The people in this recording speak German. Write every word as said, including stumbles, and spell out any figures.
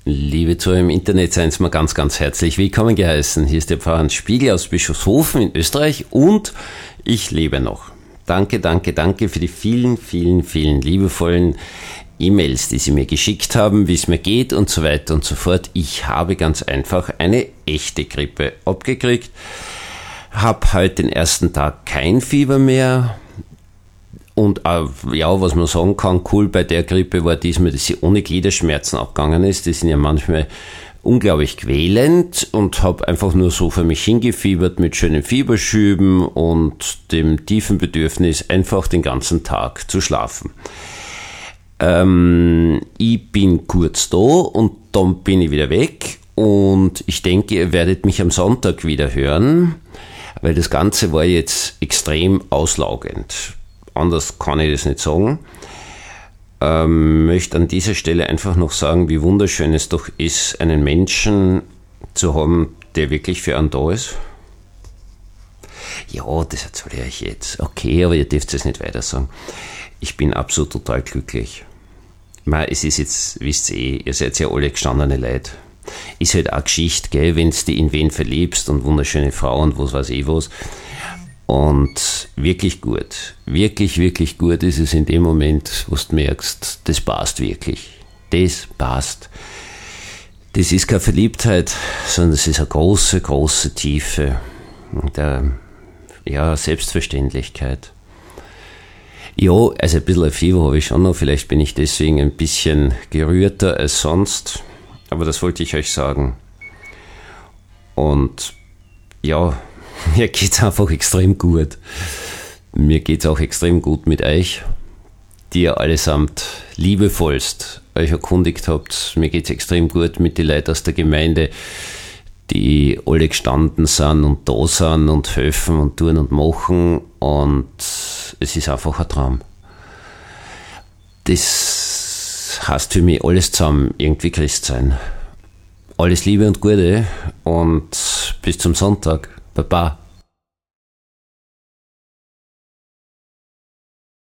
Liebe Zuhörer im Internet, seien Sie mal ganz, ganz herzlich willkommen geheißen. Hier ist der Pfarrer Hans Spiegel aus Bischofshofen in Österreich und ich lebe noch. Danke, danke, danke für die vielen, vielen, vielen liebevollen E-Mails, die Sie mir geschickt haben, wie es mir geht und so weiter und so fort. Ich habe ganz einfach eine echte Grippe abgekriegt, habe heute den ersten Tag kein Fieber mehr. Und äh, ja, was man sagen kann, cool bei der Grippe war diesmal, dass sie ohne Gliederschmerzen abgegangen ist. Die sind ja manchmal unglaublich quälend und habe einfach nur so für mich hingefiebert mit schönen Fieberschüben und dem tiefen Bedürfnis, einfach den ganzen Tag zu schlafen. Ähm, ich bin kurz da und dann bin ich wieder weg und ich denke, ihr werdet mich am Sonntag wieder hören, weil das Ganze war jetzt extrem auslaugend. Anders kann ich das nicht sagen. Ähm, möchte an dieser Stelle einfach noch sagen, wie wunderschön es doch ist, einen Menschen zu haben, der wirklich für einen da ist. Ja, das erzähle ich euch jetzt. Okay, aber ihr dürft es nicht weiter sagen. Ich bin absolut total glücklich. Es ist jetzt, wisst ihr, ihr seid ja alle gestandene Leute. Ist halt auch Geschichte, gell, wenn du dich in wen verliebst und wunderschöne Frauen, was weiß ich was. Und wirklich gut, wirklich, wirklich gut ist es in dem Moment, wo du merkst, das passt wirklich. Das passt. Das ist keine Verliebtheit, sondern das ist eine große, große Tiefe der, ja, Selbstverständlichkeit. Ja, also ein bisschen ein Fieber habe ich schon noch, vielleicht bin ich deswegen ein bisschen gerührter als sonst, aber das wollte ich euch sagen. Und ja, mir geht's einfach extrem gut. Mir geht's auch extrem gut mit euch, die ihr allesamt liebevollst euch erkundigt habt. Mir geht's extrem gut mit den Leuten aus der Gemeinde, die alle gestanden sind und da sind und helfen und tun und machen. Und es ist einfach ein Traum. Das heißt für mich alles zusammen irgendwie Christ sein. Alles Liebe und Gute und bis zum Sonntag. Baba.